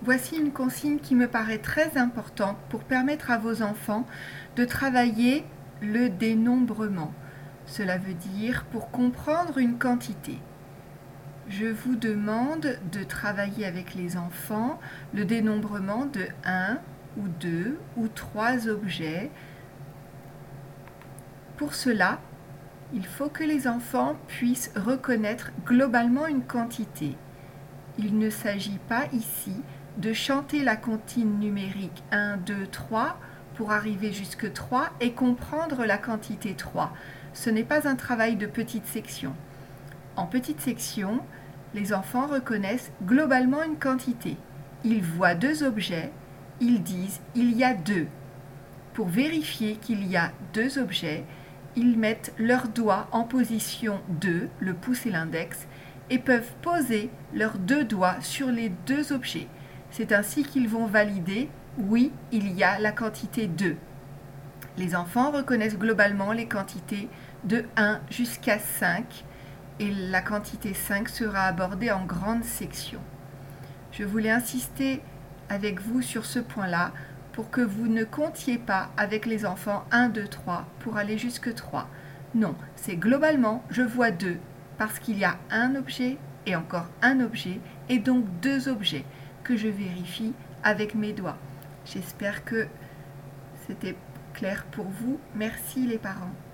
Voici une consigne qui me paraît très importante pour permettre à vos enfants de travailler le dénombrement. Cela veut dire pour comprendre une quantité. Je vous demande de travailler avec les enfants le dénombrement de 1 ou 2 ou 3 objets. Pour cela, il faut que les enfants puissent reconnaître globalement une quantité. Il ne s'agit pas ici de chanter la comptine numérique 1, 2, 3 pour arriver jusque 3 et comprendre la quantité 3. Ce n'est pas un travail de petite section. En petite section, les enfants reconnaissent globalement une quantité. Ils voient 2 objets, ils disent « il y a 2 ». Pour vérifier qu'il y a 2 objets, ils mettent leurs doigts en position 2, le pouce et l'index, et peuvent poser leurs 2 doigts sur les 2 objets. C'est ainsi qu'ils vont valider « oui, il y a la quantité 2 ». Les enfants reconnaissent globalement les quantités de 1 jusqu'à 5 et la quantité 5 sera abordée en grande section. Je voulais insister avec vous sur ce point-là pour que vous ne comptiez pas avec les enfants 1, 2, 3 pour aller jusque 3. Non, c'est globalement je vois 2 parce qu'il y a un objet et encore un objet et donc 2 objets que je vérifie avec mes doigts. J'espère que c'était clair pour vous. Merci les parents.